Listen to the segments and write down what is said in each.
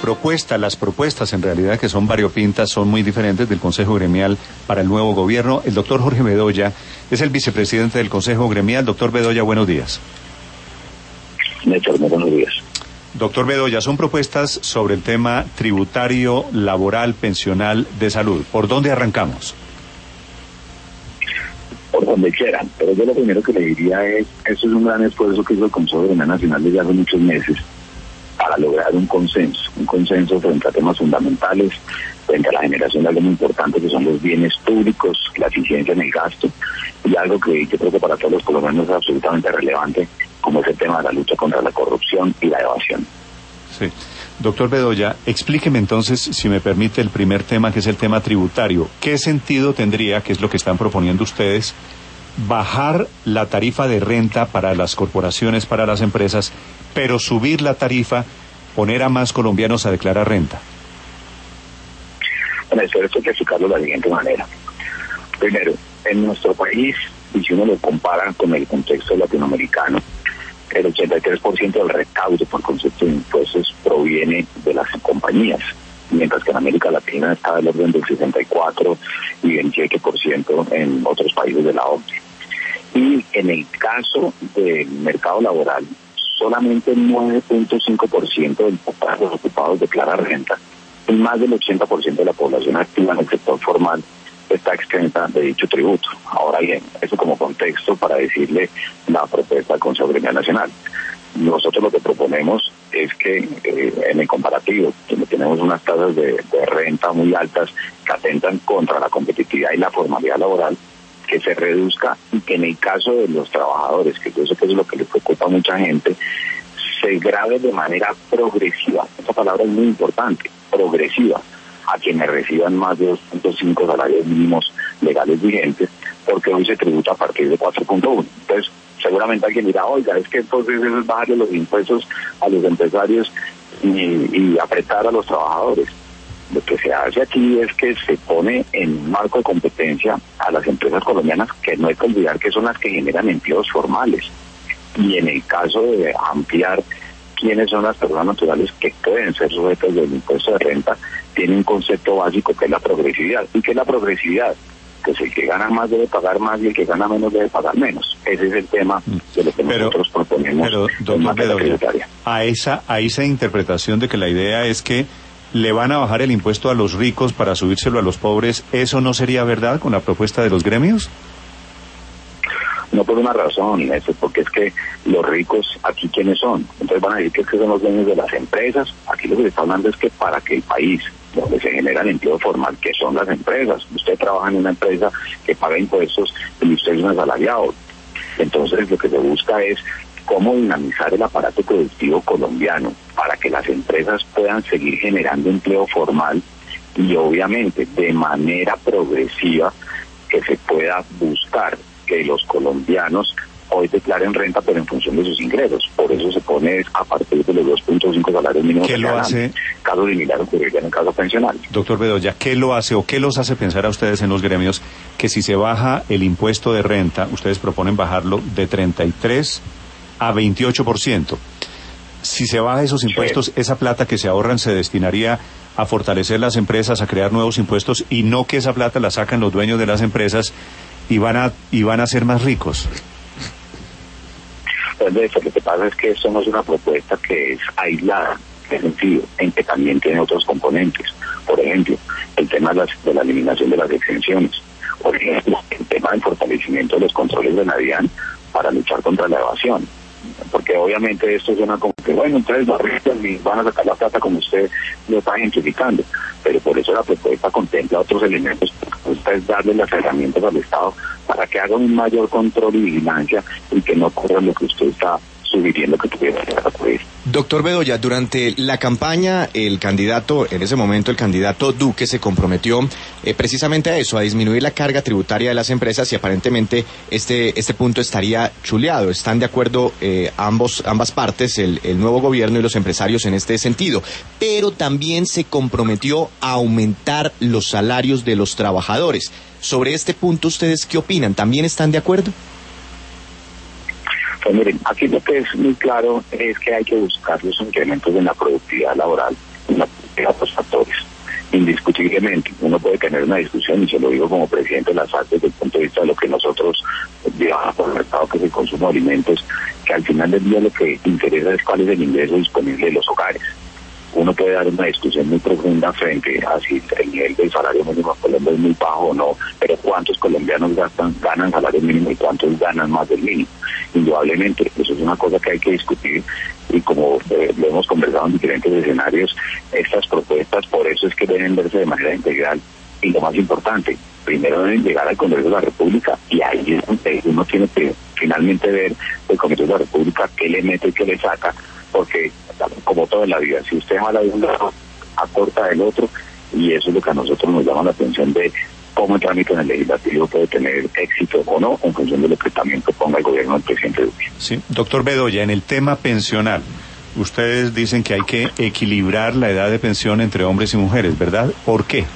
las propuestas en realidad, que son variopintas, son muy diferentes del Consejo Gremial para el nuevo gobierno. El doctor Jorge Bedoya es el vicepresidente del Consejo Gremial. Doctor Bedoya, buenos días. Néstor, buenos días. Doctor Bedoya, son propuestas sobre el tema tributario, laboral, pensional, de salud. ¿Por dónde arrancamos? Por donde quieran, pero yo lo primero que le diría es, eso es un gran esfuerzo que hizo el Consejo Gremial Nacional desde hace muchos meses para lograr un consenso frente a temas fundamentales, frente a la generación de algo muy importante que son los bienes públicos, la eficiencia en el gasto, y algo que yo creo que para todos los colombianos es absolutamente relevante, como es el tema de la lucha contra la corrupción y la evasión. Sí. Doctor Bedoya, explíqueme entonces, si me permite, el primer tema, que es el tema tributario. ¿Qué sentido tendría, que es lo que están proponiendo ustedes, bajar la tarifa de renta para las corporaciones, para las empresas, pero subir la tarifa, poner a más colombianos a declarar renta? Bueno, esto hay que explicarlo de la siguiente manera. Primero, en nuestro país, y si uno lo compara con el contexto latinoamericano, el 83% del recaudo por concepto de impuestos proviene de las compañías, mientras que en América Latina está del orden del 64% y 27% en otros países de la OCDE. Y en el caso del mercado laboral, solamente el 9.5% del total de los ocupados declara renta, y más del 80% de la población activa en el sector formal está exenta de dicho tributo. Ahora bien, eso como contexto para decirle la propuesta del Consejo Gremial Nacional. Nosotros lo que proponemos es que en el comparativo, donde tenemos unas tasas de renta muy altas que atentan contra la competitividad y la formalidad laboral, que se reduzca, y que en el caso de los trabajadores, que yo sé que es lo que le preocupa a mucha gente, se grave de manera progresiva. Esta palabra es muy importante, progresiva, a quienes reciban más de 2.5 salarios mínimos legales vigentes, porque hoy se tributa a partir de 4.1. Entonces, seguramente alguien dirá, oiga, es que entonces eso es bajarle los impuestos a los empresarios y apretar a los trabajadores. Lo que se hace aquí es que se pone en un marco de competencia a las empresas colombianas, que no hay que olvidar que son las que generan empleos formales. Y en el caso de ampliar quiénes son las personas naturales que pueden ser sujetas del impuesto de renta, tiene un concepto básico que es la progresividad. ¿Y qué es la progresividad? Pues el que gana más debe pagar más y el que gana menos debe pagar menos. Ese es el tema de lo que nosotros proponemos. Pero, doctor Bedoya, a esa interpretación de que la idea es que le van a bajar el impuesto a los ricos para subírselo a los pobres, ¿eso no sería verdad con la propuesta de los gremios? No por una razón, porque es que los ricos aquí ¿quiénes son? Entonces van a decir que son los dueños de las empresas. Aquí lo que se está hablando es que para que el país, donde se genera el empleo formal, que son las empresas, usted trabaja en una empresa que paga impuestos y usted es un asalariado. Entonces lo que se busca es cómo dinamizar el aparato productivo colombiano para que las empresas puedan seguir generando empleo formal y obviamente de manera progresiva que se pueda buscar que los colombianos hoy declaren renta, pero en función de sus ingresos. Por eso se pone a partir de los 2.5 salarios mínimos. ¿Qué lo hace? Caso similar ocurriría en el caso pensional. Doctor Bedoya, ¿qué lo hace o qué los hace pensar a ustedes en los gremios que si se baja el impuesto de renta, ustedes proponen bajarlo de 33 a 28%? Si se baja esos impuestos, esa plata que se ahorran se destinaría a fortalecer las empresas, a crear nuevos impuestos, y no que esa plata la sacan los dueños de las empresas y van a ser más ricos. Entonces, lo que pasa es que esto no es una propuesta que es aislada, en el sentido en que también tiene otros componentes. Por ejemplo, el tema de la eliminación de las exenciones. Por ejemplo, el tema del fortalecimiento de los controles de la DIAN para luchar contra la evasión. Porque obviamente esto suena como que, bueno, entonces los ricos van a sacar la plata como usted lo está identificando. Pero por eso la propuesta contempla otros elementos. Es darle las herramientas al Estado para que haga un mayor control y vigilancia y que no ocurra lo que usted está sugiriendo que tuviera que ocurrir. Doctor Bedoya, durante la campaña, en ese momento el candidato Duque se comprometió precisamente a eso, a disminuir la carga tributaria de las empresas, y aparentemente este punto estaría chuleado. ¿Están de acuerdo ambas partes, el nuevo gobierno y los empresarios, en este sentido? Pero también se comprometió a aumentar los salarios de los trabajadores. Sobre este punto, ¿ustedes qué opinan? ¿También están de acuerdo? Pues miren, aquí lo que es muy claro es que hay que buscar los incrementos en la productividad laboral de otros factores. Indiscutiblemente, uno puede tener una discusión, y se lo digo como presidente de la SAT desde el punto de vista de lo que nosotros llevamos por el mercado, que es el consumo de alimentos, que al final del día lo que interesa es cuál es el ingreso disponible de los hogares. Uno puede dar una discusión muy profunda frente a si el nivel del salario mínimo en Colombia es muy bajo o no, pero cuántos colombianos ganan salario mínimo y cuántos ganan más del mínimo. Indudablemente, eso es una cosa que hay que discutir, y como lo hemos conversado en diferentes escenarios, estas propuestas por eso es que deben verse de manera integral, y lo más importante, primero deben llegar al Congreso de la República, y ahí es donde uno tiene que finalmente ver el Congreso de la República qué le mete y qué le saca, porque como todo en la vida, si usted jala de un lado, acorta del otro, y eso es lo que a nosotros nos llama la atención de cómo el trámite en el legislativo puede tener éxito o no, en función de lo que también proponga el gobierno del presidente Duque. Sí, doctor Bedoya, en el tema pensional, ustedes dicen que hay que equilibrar la edad de pensión entre hombres y mujeres, ¿verdad? ¿Por qué?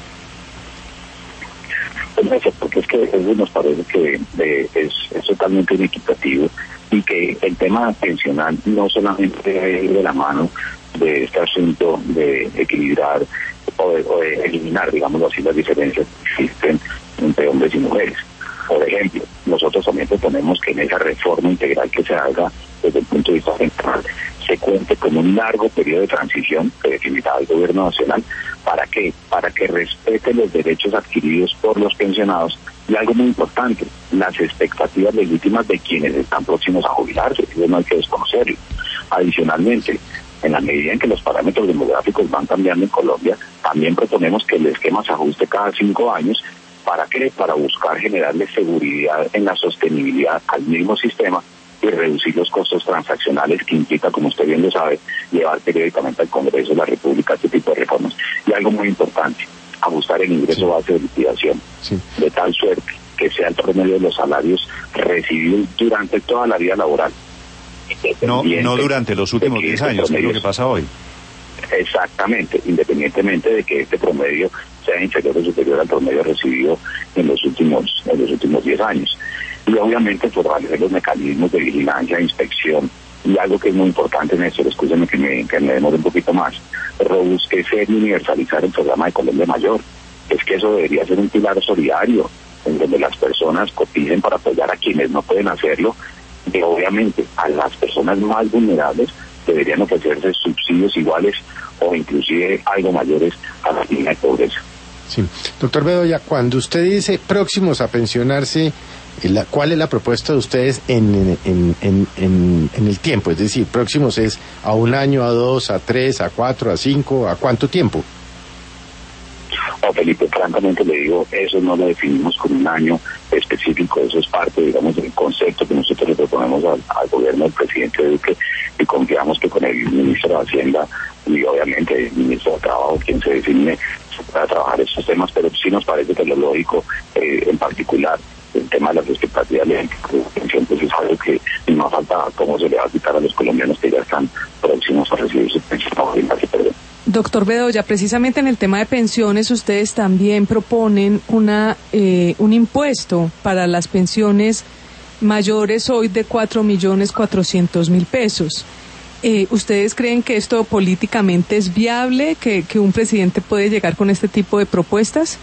Pues porque es que eso nos parece que es totalmente inequitativo, y que el tema pensional no solamente debe ir de la mano de este asunto de equilibrar o de eliminar, digámoslo así, las diferencias que existen entre hombres y mujeres. Por ejemplo, nosotros también proponemos que en esa reforma integral que se haga desde el punto de vista central se cuente con un largo periodo de transición que definirá el gobierno nacional. ¿Para qué? Para que respete los derechos adquiridos por los pensionados, y algo muy importante, las expectativas legítimas de quienes están próximos a jubilarse. Eso no hay que desconocerlo. Adicionalmente, en la medida en que los parámetros demográficos van cambiando en Colombia, también proponemos que el esquema se ajuste cada 5 años. ¿Para qué? Para buscar generarle seguridad en la sostenibilidad al mismo sistema y reducir los costos transaccionales que implica, como usted bien lo sabe, llevar periódicamente al Congreso de la República este tipo de reformas. Y algo muy importante, ajustar el ingreso base de liquidación, de tal suerte que sea el promedio de los salarios recibidos durante toda la vida laboral. No durante los últimos 10 años, que es lo que pasa hoy. Exactamente, independientemente de que este promedio sea inferior o superior al promedio recibido en los últimos 10 años. Y obviamente fortalecer los mecanismos de vigilancia e inspección. Y algo que es muy importante en esto, escúcheme que me demore un poquito más, robustecer y universalizar el programa de Colombia Mayor. Es que eso debería ser un pilar solidario, en donde las personas coticen para apoyar a quienes no pueden hacerlo, y obviamente a las personas más vulnerables deberían ofrecerse subsidios iguales o inclusive algo mayores a la línea de pobreza. Sí. Doctor Bedoya, cuando usted dice próximos a pensionarse, ¿cuál es la propuesta de ustedes en el tiempo? Es decir, próximos es a 1 año, a 2, a 3, a 4, a 5, ¿a cuánto tiempo? No, Felipe, francamente le digo, eso no lo definimos con un año específico, eso es parte, digamos, del concepto que nosotros le proponemos al gobierno del presidente Duque, y confiamos que con el ministro de Hacienda y obviamente el ministro de Trabajo, quien se define para trabajar estos temas, pero sí nos parece que lo lógico, en particular, el tema de las expectativas de pensión, pues es algo que no falta cómo se le va a quitar a los colombianos que ya están próximos a recibir su pensión. Doctor Bedoya, precisamente en el tema de pensiones, ustedes también proponen un impuesto para las pensiones mayores hoy de 4.400.000 pesos. ¿Ustedes creen que esto políticamente es viable, que un presidente puede llegar con este tipo de propuestas?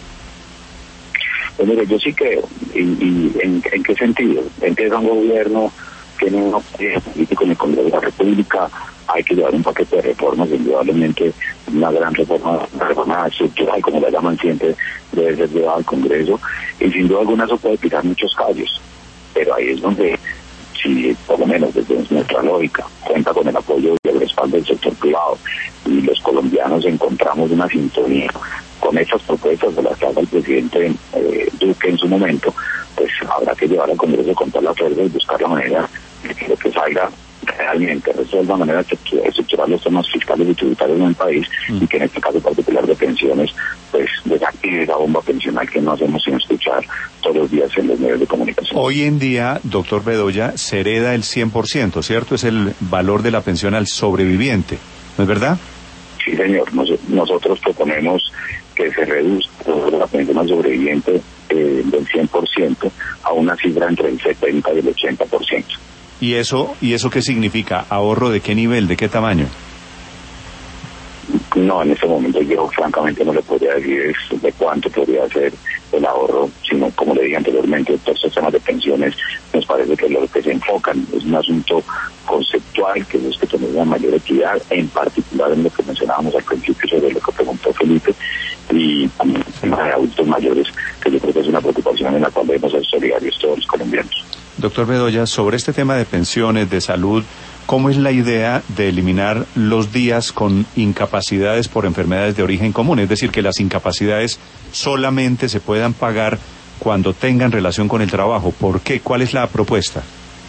Pues mire, yo sí creo. ¿Y en qué sentido? Empieza un gobierno que no es político en el Congreso de la República, hay que llevar un paquete de reformas, indudablemente una reforma estructural, como la llaman siempre, debe ser llevada al Congreso, y sin duda alguna eso puede picar muchos callos, pero ahí es donde, si por lo menos desde nuestra lógica, cuenta con el apoyo y el respaldo del sector privado, y los colombianos encontramos una sintonía con estas propuestas de las que habla el presidente Duque en su momento, pues habrá que llevar al Congreso con toda la fuerza y buscar la manera de que lo que salga realmente resuelva de manera estructural los temas fiscales y tributarios en el país, y que en este caso particular de pensiones, pues desactive la bomba pensional que no hacemos sin escuchar todos los días en los medios de comunicación. Hoy en día, doctor Bedoya, se hereda el 100%, ¿cierto? Es el valor de la pensión al sobreviviente, ¿no es verdad? Sí, señor. Nosotros proponemos que se reduzca la pensión al sobreviviente del 100% a una cifra entre el 70 y el 80%. ¿Y eso qué significa? ¿Ahorro de qué nivel, de qué tamaño? No, en este momento yo francamente no le podría decir de cuánto podría ser el ahorro, sino como le dije anteriormente, todos estos temas de pensiones nos parece que lo que se enfocan es un asunto conceptual que busca tener una mayor equidad, en particular en lo que mencionábamos al principio sobre lo que preguntó Felipe, y también el tema de adultos mayores, que yo creo que es una preocupación en la cual debemos ser solidarios todos los colombianos. Doctor Bedoya, sobre este tema de pensiones, de salud, ¿cómo es la idea de eliminar los días con incapacidades por enfermedades de origen común? Es decir, que las incapacidades solamente se puedan pagar cuando tengan relación con el trabajo. ¿Por qué? ¿Cuál es la propuesta?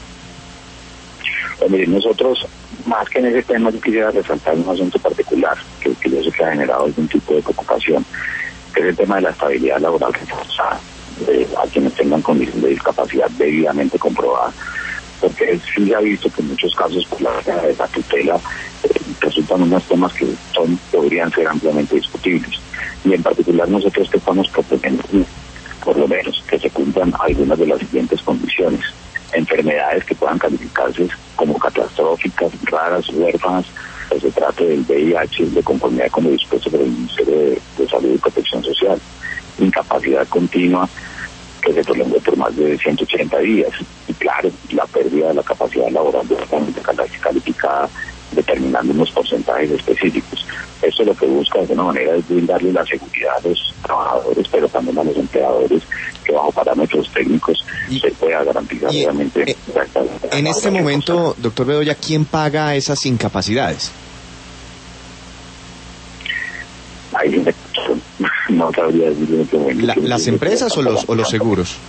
Mire, nosotros, más que en ese tema, yo quisiera resaltar un asunto particular que yo sé que ha generado algún tipo de preocupación, que es el tema de la estabilidad laboral reforzada a quienes tengan condición de discapacidad debidamente comprobada. Porque sí se ha visto que en muchos casos por la tutela resultan unos temas que podrían ser ampliamente discutibles. Y en particular nosotros que estamos proponiendo, por lo menos, que se cumplan algunas de las siguientes condiciones. Enfermedades que puedan calificarse como catastróficas, raras, huérfanas, que se trate del VIH de conformidad con lo dispuesto por el Ministerio de Salud y Protección Social. Incapacidad continua que se prolongue por más de 180 días. Y claro, la pérdida de la capacidad laboral directamente calificada, determinando unos porcentajes específicos. Esto lo que busca de alguna manera es brindarle la seguridad a los trabajadores, pero también a los empleadores, que bajo parámetros técnicos se pueda garantizar realmente. En este momento, doctor Bedoya, ¿quién paga esas incapacidades? Ahí no sabría decir en este momento. ¿Las empresas o los seguros?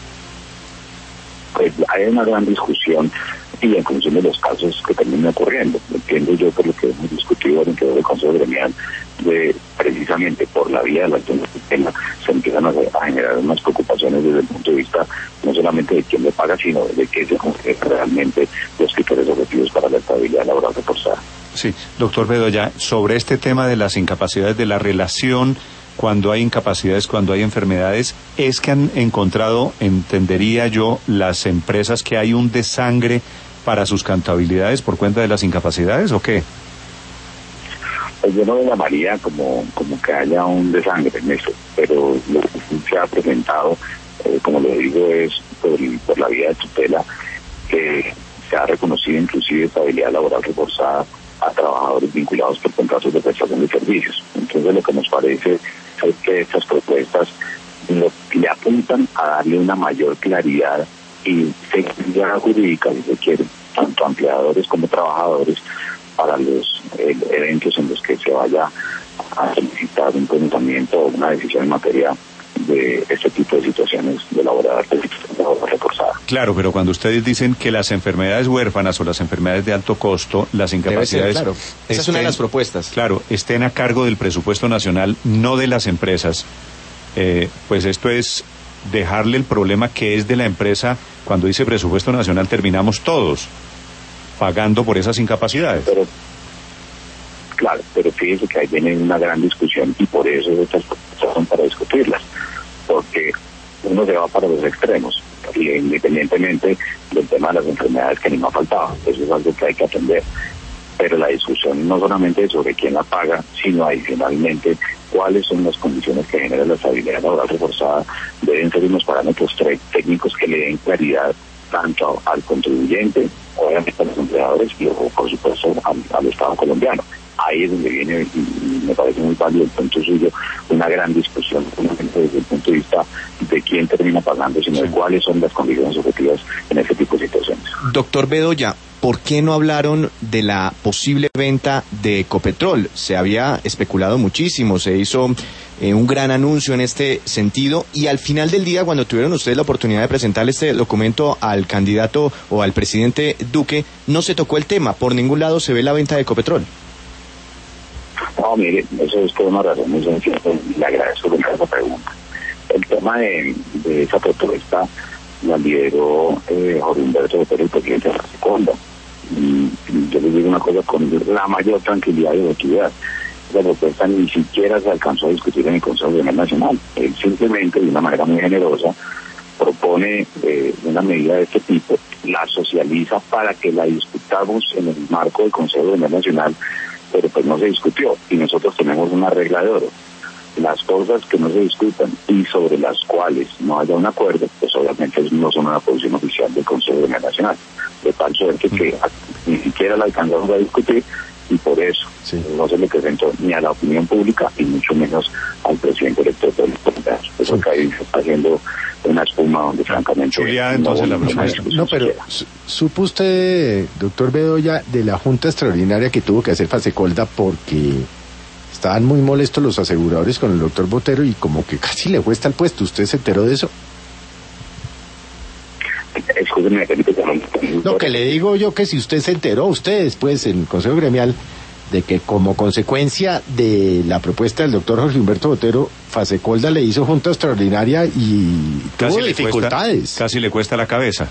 Pues hay una gran discusión y en función de los casos que terminen ocurriendo. Entiendo yo por lo que hemos discutido dentro del Consejo Gremial, de precisamente por la vía de la tutela se empiezan a generar unas preocupaciones desde el punto de vista no solamente de quién le paga, sino de que se cumplen realmente los criterios objetivos para la estabilidad laboral reforzada. Sí, doctor Bedoya, sobre este tema de las incapacidades, de la relación cuando hay incapacidades, cuando hay enfermedades, es que han encontrado, entendería yo, las empresas que hay un desangre para sus contabilidades por cuenta de las incapacidades, ¿o qué? Pues yo no lo llamaría como que haya un desangre en eso, pero lo que se ha presentado, como lo digo, es por la vía de tutela, que se ha reconocido inclusive estabilidad laboral reforzada a trabajadores vinculados por contratos de prestación de servicios. Entonces lo que nos parece es que estas propuestas le apuntan a darle una mayor claridad y seguridad jurídica, si se quiere, tanto a empleadores como trabajadores, para los eventos en los que se vaya a solicitar un pronunciamiento o una decisión en materia de este tipo de situaciones de laboral reforzada. Claro, pero cuando ustedes dicen que las enfermedades huérfanas o las enfermedades de alto costo, las incapacidades... Debe ser, claro. Esa es una de las propuestas. Claro, estén a cargo del presupuesto nacional, no de las empresas. Pues esto es dejarle el problema que es de la empresa. Cuando dice presupuesto nacional terminamos todos pagando por esas incapacidades. Pero fíjese que ahí viene una gran discusión y por eso estas propuestas son para discutirlas, porque uno se va para los extremos, y independientemente del tema de las enfermedades que ni me ha faltado, eso es algo que hay que atender, pero la discusión no solamente es sobre quién la paga, sino adicionalmente cuáles son las condiciones que generan la estabilidad laboral reforzada. Deben ser unos parámetros técnicos que le den claridad tanto al contribuyente, obviamente a los empleadores y por supuesto al Estado colombiano. Ahí es donde viene, y me parece muy válido el punto suyo, una gran discusión, desde el punto de vista de quién termina pagando, sino de cuáles son las condiciones objetivas en ese tipo de situaciones. Doctor Bedoya, ¿por qué no hablaron de la posible venta de Ecopetrol? Se había especulado muchísimo, se hizo un gran anuncio en este sentido, y al final del día, cuando tuvieron ustedes la oportunidad de presentarle este documento al candidato o al presidente Duque, no se tocó el tema, por ningún lado se ve la venta de Ecopetrol. No, mire, eso es por una razón muy sencilla, y le agradezco por esa pregunta. El tema de esa propuesta la lideró Jorge Humberto Botero, el presidente de la Segunda. Y yo les digo una cosa con la mayor tranquilidad y objetividad. La propuesta ni siquiera se alcanzó a discutir en el Consejo Gremial Nacional. Él simplemente, de una manera muy generosa, propone una medida de este tipo, la socializa para que la discutamos en el marco del Consejo Gremial Nacional, pero pues no se discutió, y nosotros tenemos una regla de oro. Las cosas que no se discutan y sobre las cuales no haya un acuerdo, pues obviamente no son una posición oficial del Consejo Gremial Nacional. De tal suerte que ni siquiera la alcanzamos a discutir, y por eso no se le presentó ni a la opinión pública y mucho menos al presidente electo del Congreso. Eso que ahí se está haciendo una espuma donde francamente Julia, entonces la no, pero ¿supo usted, doctor Bedoya, de la junta extraordinaria que tuvo que hacer Fasecolda porque estaban muy molestos los aseguradores con el doctor Botero y como que casi le cuesta el puesto? ¿Usted se enteró de eso? Escúcheme, Felipe, No, que le digo yo que si usted se enteró, usted después en el Consejo Gremial, de que como consecuencia de la propuesta del doctor Jorge Humberto Botero, Fasecolda le hizo junta extraordinaria y tuvo dificultades. Casi le cuesta la cabeza.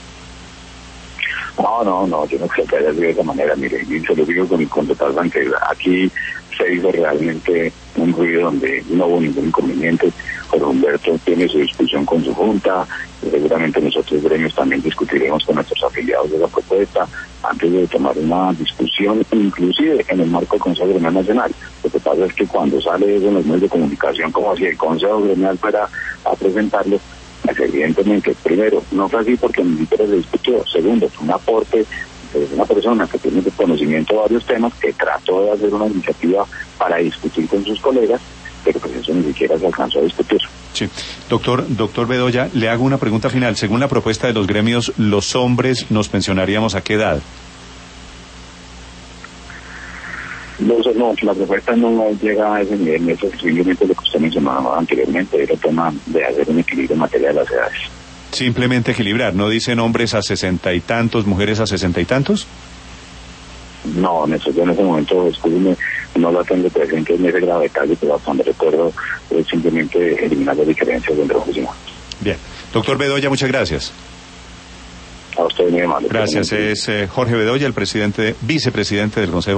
No, yo no creo que haya sido de esa manera, mire, y se lo digo con total franqueza. Aquí se hizo realmente un ruido donde no hubo ningún inconveniente. Jorge Humberto tiene su discusión con su junta, seguramente nosotros gremios también discutiremos con nuestros afiliados de la propuesta antes de tomar una discusión, inclusive en el marco del Consejo Gremial Nacional. Lo que pasa es que cuando sale eso en los medios de comunicación, como si el Consejo Gremial fuera a presentarlo, pues evidentemente, primero, no fue así porque ni siquiera se discutió. Segundo, fue un aporte de una persona que tiene conocimiento de varios temas, que trató de hacer una iniciativa para discutir con sus colegas, pero pues eso ni siquiera se alcanzó a discutir. Sí. Doctor Bedoya, le hago una pregunta final. Según la propuesta de los gremios, los hombres nos pensionaríamos ¿a qué edad? No, la propuesta no llega a ese nivel, eso es simplemente lo que usted mencionaba anteriormente, era el tema de hacer un equilibrio en materia de las edades. Simplemente equilibrar, ¿no dicen hombres a 60 y tantos, mujeres a 60 y tantos? No, yo en ese momento, escúcheme, no lo tengo presente en ese grado de detalle, pero hasta donde recuerdo es simplemente eliminar las diferencias dentro de la oficina. Bien. Doctor Bedoya, muchas gracias. A usted muy amable. Gracias. Es Jorge Bedoya, el vicepresidente del Consejo